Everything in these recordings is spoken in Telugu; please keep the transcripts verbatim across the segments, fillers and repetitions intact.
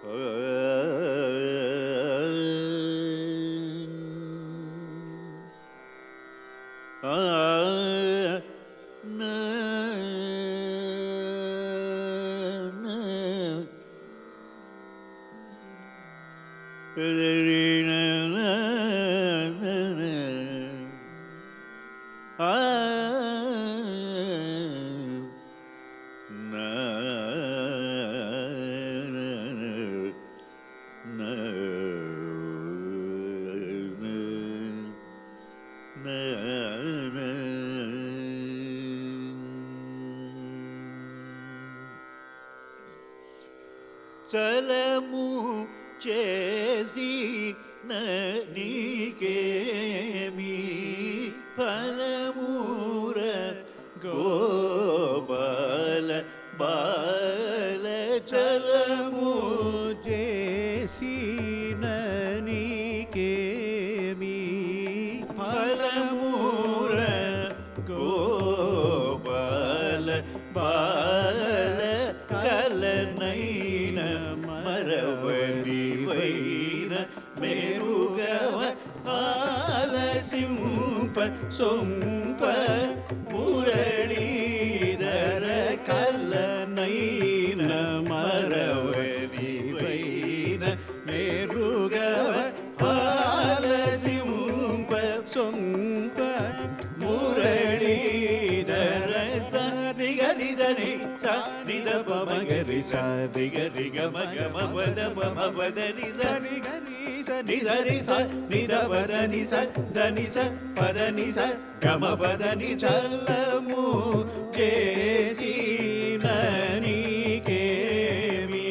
చలము చేసి నీకేమి ఫలమూర గోపాల బాల చలము చేసి నీకేమి ఫలమూర గోపాల బాల కలనైన మరవడి వైన మేరుగవ ఆలసింప సొంప మురళీధర కలనైన మరవడి వైన మేరుగవ ఆలసింప సొంప మురళీధర గరి సని నిద పమ గరి సరి గరి గమ గమ పద పమ పద ని సరి గరి సని సరి స నిద పద ని స దని స పద ని స గమ పద ని చల్లము చేసి నీకేమి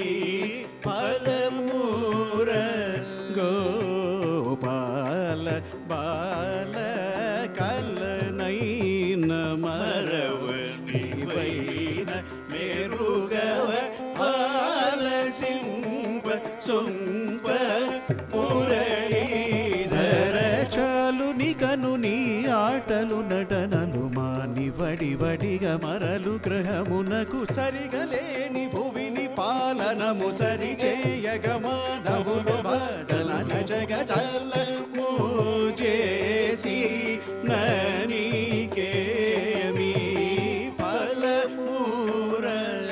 ఫలమూర గోపాల బాల కలనైన మరవని వైన మేరుగవ ఆలసింప సొంప మురళీధర చాలు నికను నీ ఆటలు నటనలు మాని వడి వడిగా మరలు గ్రహమునకు సరిగలేని భువిని పాలనము సరి చేయగ మానవులు బదల జగ చల్లము చేసి నీకేమి ఫలమూర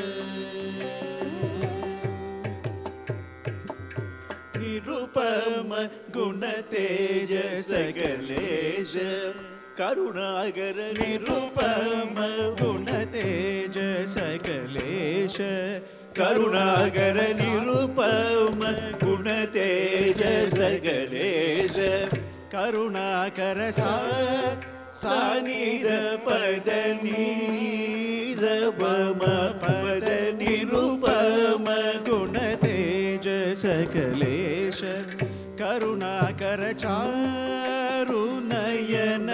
నిరుపమ గుణ తేజ సకలేశ కరుణాకర నిరుపమ గుణ తేజ సకలేశ కరుణాకర నిరుపమ గుణ తేజ సకలేశ కరుణాకర సా సానిద పద నీద పమ పద నిరుపమ గుణ తేజ సకలేశ కరుణాకర చారు నయన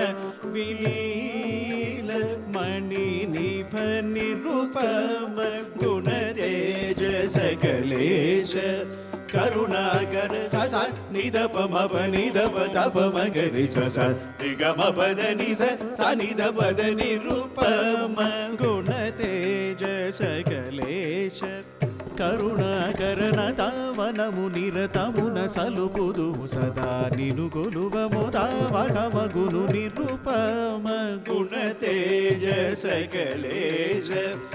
విలీల మణి నిభ నిరుపమ గుణ తేజ సకలేశ కరుణాకర స నిద పమ నిద పద పమ గరి స నిగమ పద ని స నిద పద నిరుపమ గుణ తేజ సకలేశ కరుణాకరణ తావనము నిరతమున సలుపుదు సదా నిను కొలువము తావకమగును నిరుపమ గుణ తేజ సకలేశ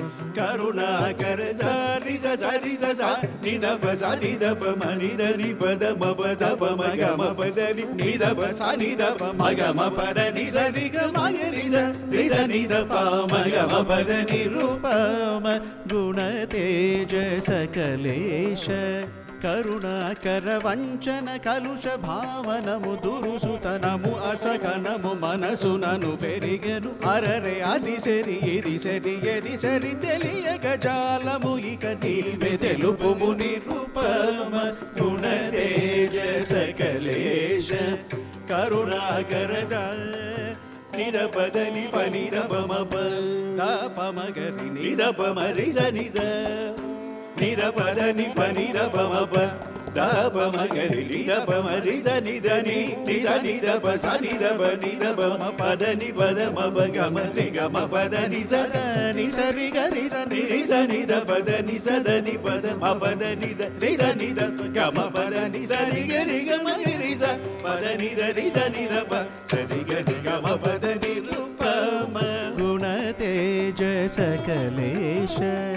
కరుణాకర సరి సరి స నిద ప స నిద ప మ నిద ని పద మ పద ప మ గ మ పద ని నిద ప స నిద ప మ గ మ పద ని స రి గ మ గ రి స రి స నిద ప మ గ మ పద ని నిరుపమ గుణ తేజ సకలేశ కరుణాకర వంచన కలుష భావనము దురుసుతనము అసకనము మనసునను పెరిగెను అరరే అది సరి ఇది సరి ఎది సరి తెలియక జాలము ఇక నీవే తెలుపుము నిరుపమ గుణ తేజ సకలేశ కరుణాకర నిద పద ని ప నిద ప మ ప పమగరి నిద ప మ రి స నిద నిర పద ని ప నిర ప మ ప ద ప మ గ రి ని ద ప మ రి ద ని ద ని ని ద ని ద ప స ని ద ప ని ద ప మ ప ద ని ప ద మ ప గ మ రి గ మ ప ద ని స ద ని స రి గ రి స ని రి స ని ద ప ద ని స ద ని ప ద మ ప ద ని ద రి స ని ద గ మ ప ద ని స రి గ రి గ మ రి రి స ప ద ని ద రి స ని ద ప స రి గ రి గ మ ప ద ని రు ప మ గుణ తేజ సకలేశ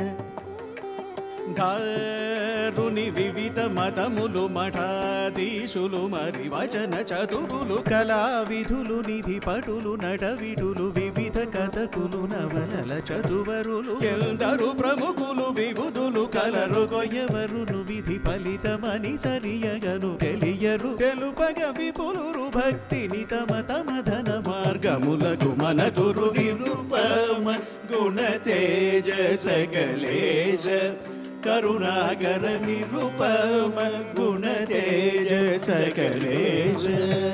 దారుని వివిధ మతములు మఠాధీశులు మరి వచన చతురులు కళా విధులు నిధి పటులు నటవిడులు వివిధ కథకులు నవలల చదువరులు ఎందరు ప్రముఖులు విబుధులు కలరు కొయ్యవరును విధి ఫలితమని సరియగను తెలియరు తెలుపగ విపులు భక్తిని తమ తమ ధన మార్గములకు మనతురు నిరూపమ గుణ తేజ సకలేశ కరుణాకర నిరూపమ గుణ తేజ సకలేశ